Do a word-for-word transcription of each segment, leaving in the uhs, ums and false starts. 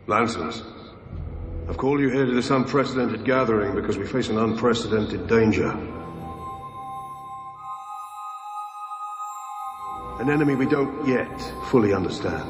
Lancers, I've called you here to this unprecedented gathering because we face an unprecedented danger. An enemy we don't yet fully understand.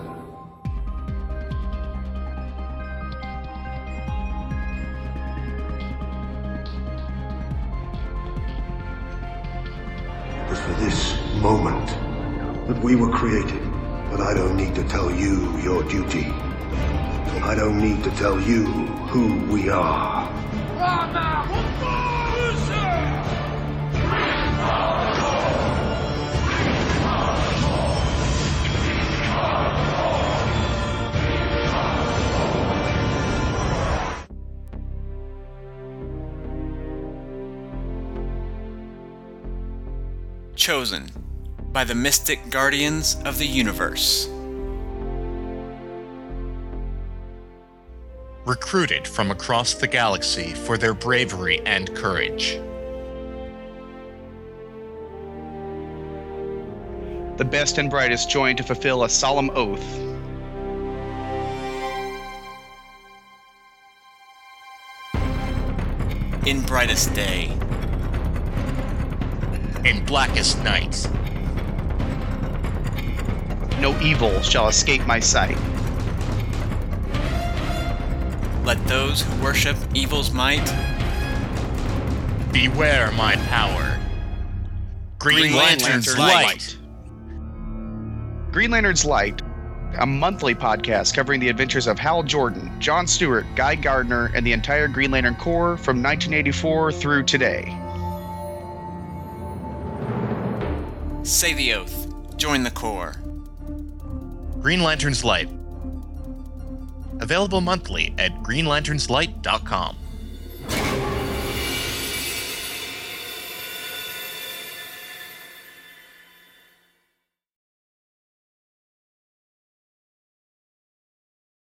It was for this moment that we were created. But I don't need to tell you your duty. I don't need to tell you who we are. Chosen by the Mystic Guardians of the Universe. Recruited from across the galaxy for their bravery and courage. The best and brightest join to fulfill a solemn oath. In brightest day. In blackest night. No evil shall escape my sight. Let those who worship evil's might beware my power. Green, Green Lantern's, Lantern's Light. Light. Green Lantern's Light, a monthly podcast covering the adventures of Hal Jordan, John Stewart, Guy Gardner, and the entire Green Lantern Corps from nineteen eighty-four through today. Say the oath. Join the Corps. Green Lantern's Light. Available monthly at green lanterns light dot com.